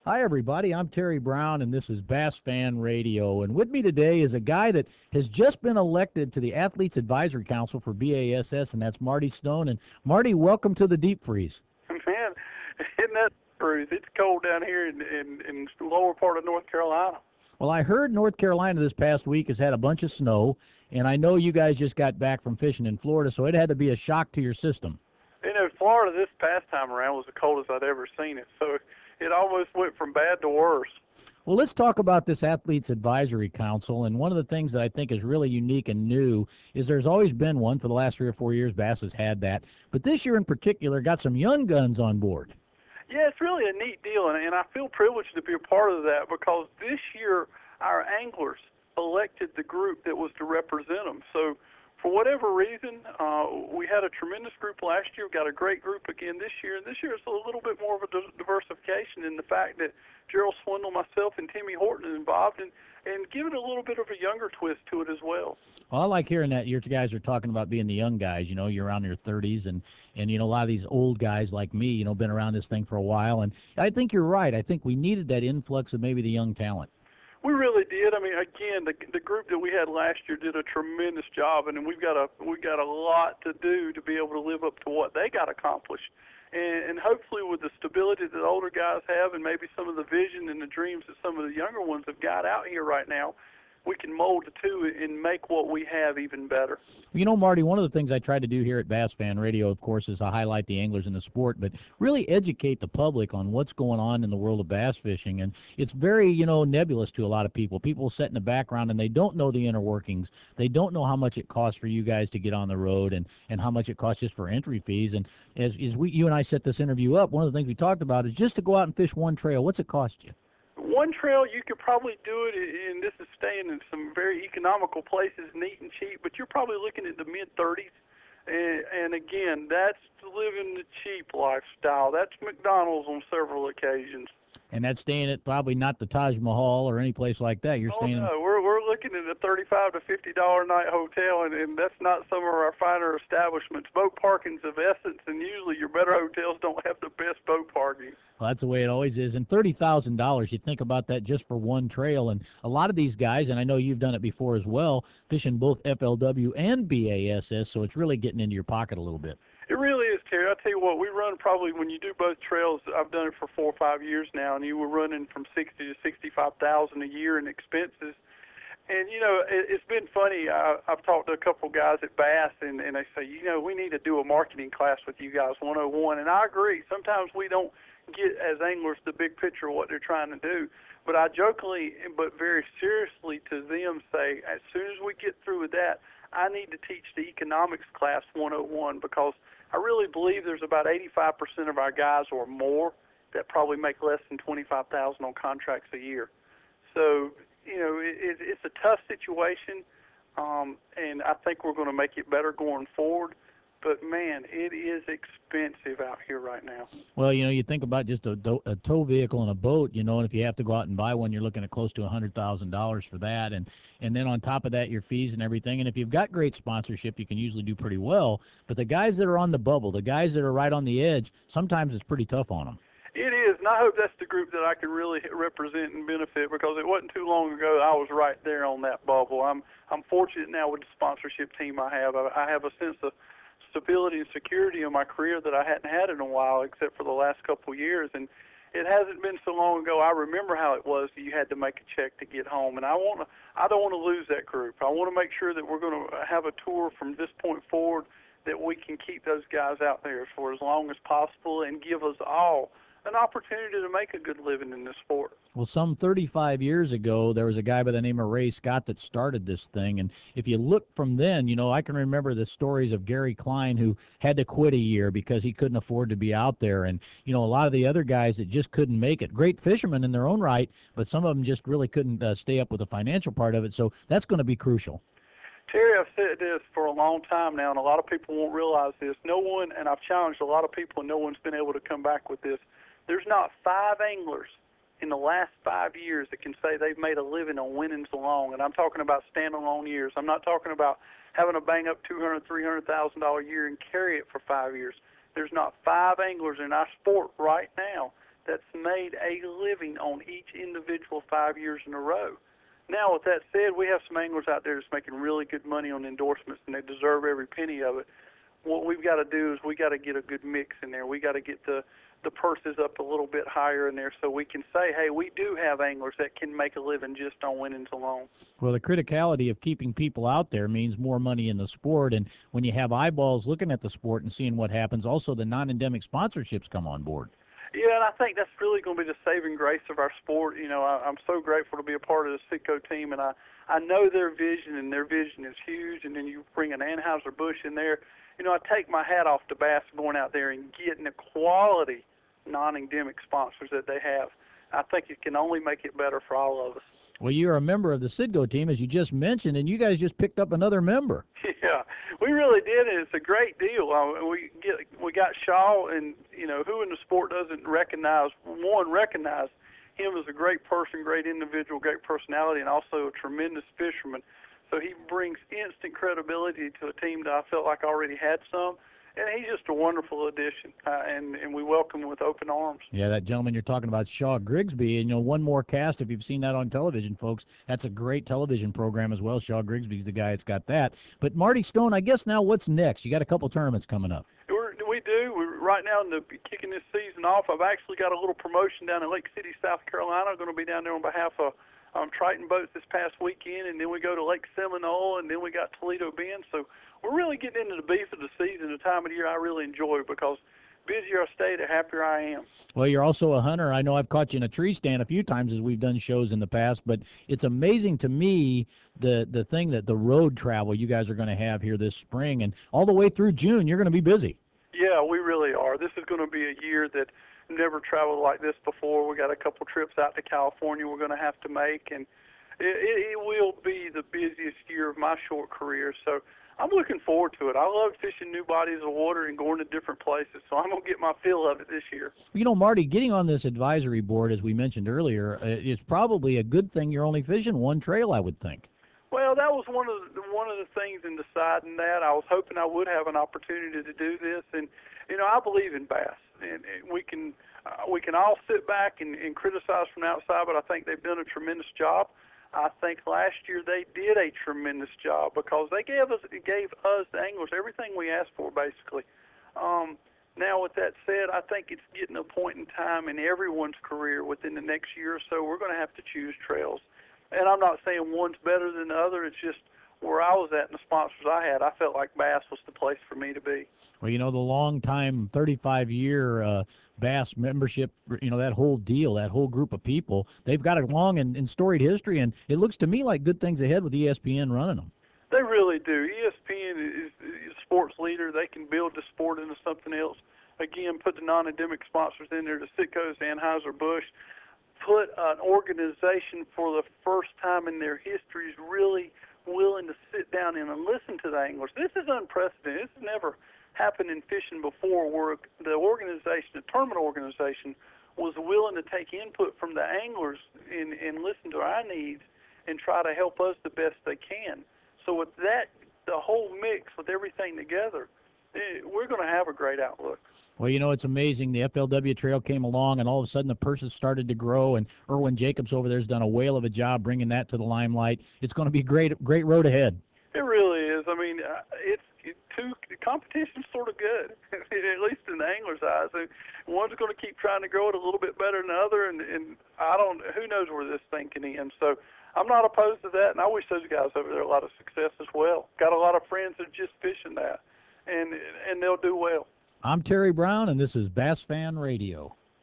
Hi, everybody. I'm Terry Brown, and this is Bass Fan Radio. And with me today is a guy that has just been elected to the Athletes Advisory Council for BASS, and that's Marty Stone. And Marty, welcome to the Deep Freeze. Man, isn't that the truth? It's cold down here in the lower part of North Carolina. Well, I heard North Carolina this past week has had a bunch of snow, and I know you guys just got back from fishing in Florida, so it had to be a shock to your system. Florida this past time around was the coldest I'd ever seen it, so it almost went from bad to worse. Well, let's talk about this Athletes Advisory Council. And one of the things that I think is really unique and new is there's always been one for the last 3 or 4 years. Bass has had that. But this year in particular, got some young guns on board. Yeah, it's really a neat deal, and I feel privileged to be a part of that because this year our anglers elected the group that was to represent them. So, for whatever reason, we had a tremendous group last year. We got a great group again this year, and this year it's a little bit more of a diversification in the fact that Gerald Swindle, myself, and Timmy Horton are involved, and give it a little bit of a younger twist to it as well. Well, I like hearing that you guys are talking about being the young guys. You know, you're around your 30s, and a lot of these old guys like me, been around this thing for a while. And I think you're right. I think we needed that influx of maybe the young talent. We really did. I mean, again, the group that we had last year did a tremendous job, and we got a lot to do to be able to live up to what they got accomplished. And hopefully, with the stability that the older guys have, and maybe some of the vision and the dreams that some of the younger ones have got out here right now, we can mold the two and make what we have even better. Marty, one of the things I try to do here at Bass Fan Radio, of course, is to highlight the anglers in the sport, but really educate the public on what's going on in the world of bass fishing. And it's very, nebulous to a lot of people. People sit in the background and they don't know the inner workings. They don't know how much it costs for you guys to get on the road and how much it costs just for entry fees. And you and I set this interview up, one of the things we talked about is just to go out and fish one trail. What's it cost you? One trail, you could probably do it, and this is staying in some very economical places, neat and cheap, but you're probably looking at the mid-30s. And again, that's living the cheap lifestyle. That's McDonald's on several occasions. And that's staying at probably not the Taj Mahal or any place like that. You're Oh staying in. no, we're looking at a $35 to $50 a night hotel, and that's not some of our finer establishments. Boat parking's of essence, and usually your better hotels don't have the best boat parking. Well, that's the way it always is. And $30,000, you think about that just for one trail. And a lot of these guys, and I know you've done it before as well, fishing both FLW and BASS, so it's really getting into your pocket a little bit. It really is, Terry. I tell you what, we run probably when you do both trails. I've done it for 4 or 5 years now, and you were running from 60 to 65,000 a year in expenses. And it's been funny. I've talked to a couple of guys at Bass, and they say, we need to do a marketing class with you guys, 101. And I agree. Sometimes we don't get as anglers the big picture of what they're trying to do. But I jokingly, but very seriously to them say, as soon as we get through with that, I need to teach the economics class 101 because I really believe there's about 85% of our guys or more that probably make less than 25,000 on contracts a year. So, it's a tough situation, and I think we're going to make it better going forward. But, man, it is expensive out here right now. Well, you think about just a tow vehicle and a boat, and if you have to go out and buy one, you're looking at close to $100,000 for that. And then on top of that, your fees and everything. And if you've got great sponsorship, you can usually do pretty well. But the guys that are on the bubble, the guys that are right on the edge, sometimes it's pretty tough on them. It is, and I hope that's the group that I can really represent and benefit because it wasn't too long ago I was right there on that bubble. I'm fortunate now with the sponsorship team I have. I have a sense of stability and security in my career that I hadn't had in a while, except for the last couple of years. And it hasn't been so long ago. I remember how it was that you had to make a check to get home, and I don't want to lose that group. I want to make sure that we're going to have a tour from this point forward that we can keep those guys out there for as long as possible and give us all an opportunity to make a good living in this sport. Well, some 35 years ago, there was a guy by the name of Ray Scott that started this thing. And if you look from then, I can remember the stories of Gary Klein who had to quit a year because he couldn't afford to be out there. And, a lot of the other guys that just couldn't make it. Great fishermen in their own right, but some of them just really couldn't stay up with the financial part of it. So that's going to be crucial. Terry, I've said this for a long time now, and a lot of people won't realize this. No one, and I've challenged a lot of people, and no one's been able to come back with this. There's not 5 anglers in the last 5 years that can say they've made a living on winnings alone, and I'm talking about standalone years. I'm not talking about having a bang up $200,000, $300,000 a year and carry it for 5 years. There's not 5 anglers in our sport right now that's made a living on each individual 5 years in a row. Now, with that said, we have some anglers out there that's making really good money on endorsements, and they deserve every penny of it. What we've got to do is we got to get a good mix in there. We got to get the purses up a little bit higher in there so we can say, hey, we do have anglers that can make a living just on winnings alone. Well, the criticality of keeping people out there means more money in the sport, and when you have eyeballs looking at the sport and seeing what happens, also the non-endemic sponsorships come on board. Yeah, and I think that's really going to be the saving grace of our sport. You know, I'm so grateful to be a part of the Citgo team, and I know their vision, and their vision is huge, and then you bring an Anheuser-Busch in there. You know, I take my hat off to Bass going out there and getting the quality non-endemic sponsors that they have. I think it can only make it better for all of us. Well, you're a member of the Citgo team, as you just mentioned, and you guys just picked up another member. Yeah, we really did, and it's a great deal. We got Shaw, and you know, who in the sport doesn't recognize him as a great person, great individual, great personality, and also a tremendous fisherman. So he brings instant credibility to a team that I felt like I already had some. And he's just a wonderful addition, and we welcome him with open arms. Yeah, that gentleman you're talking about, Shaw Grigsby, and, you know, One More Cast, if you've seen that on television, folks, that's a great television program as well. Shaw Grigsby's the guy that's got that. But Marty Stone, I guess now what's next? You got a couple tournaments coming up. We do. We're right now kicking this season off. I've actually got a little promotion down in Lake City, South Carolina. I'm going to be down there on behalf of Triton Boats this past weekend, and then we go to Lake Seminole, and then we got Toledo Bend. So we're really getting into the beef of the season, the time of the year I really enjoy, because busier I stay, the happier I am. Well, you're also a hunter. I know I've caught you in a tree stand a few times as we've done shows in the past, but it's amazing to me the thing that the road travel you guys are going to have here this spring, and all the way through June, you're going to be busy. Yeah, we really are. This is going to be a year that never traveled like this before. We got a couple trips out to California we're going to have to make, and it will be the busiest year of my short career. So I'm looking forward to it. I love fishing new bodies of water and going to different places, so I'm going to get my fill of it this year. You know, Marty, getting on this advisory board, as we mentioned earlier, is probably a good thing. You're only fishing one trail, I would think. Well, that was one of the things in deciding that. I was hoping I would have an opportunity to do this, and you know, I believe in bass, and we can all sit back and criticize from the outside, but I think they've done a tremendous job. I think last year they did a tremendous job because they gave us the anglers everything we asked for, basically. Now, with that said, I think it's getting a point in time in everyone's career within the next year or so we're going to have to choose trails. And I'm not saying one's better than the other. It's just where I was at and the sponsors I had, I felt like Bass was the place for me to be. Well, you know, the long-time 35-year Bass membership, you know, that whole deal, that whole group of people, they've got a long and storied history, and it looks to me like good things ahead with ESPN running them. They really do. ESPN is a sports leader. They can build the sport into something else. Again, put the non-endemic sponsors in there, the Citgo's, Anheuser-Busch. Put an organization for the first time in their history is really willing to sit down and listen to the anglers. This is unprecedented. This has never happened in fishing before, where the organization, the tournament organization, was willing to take input from the anglers and listen to our needs and try to help us the best they can. So with that, the whole mix, with everything together, we're going to have a great outlook. Well, you know, it's amazing. The FLW Trail came along, and all of a sudden the purses started to grow, and Erwin Jacobs over there has done a whale of a job bringing that to the limelight. It's going to be great road ahead. It really is. I mean, the competition's sort of good, at least in the angler's eyes. One's going to keep trying to grow it a little bit better than the other, and who knows where this thing can end. So I'm not opposed to that, and I wish those guys over there a lot of success as well. Got a lot of friends that are just fishing that, and they'll do well. I'm Terry Brown, and this is Bass Fan Radio.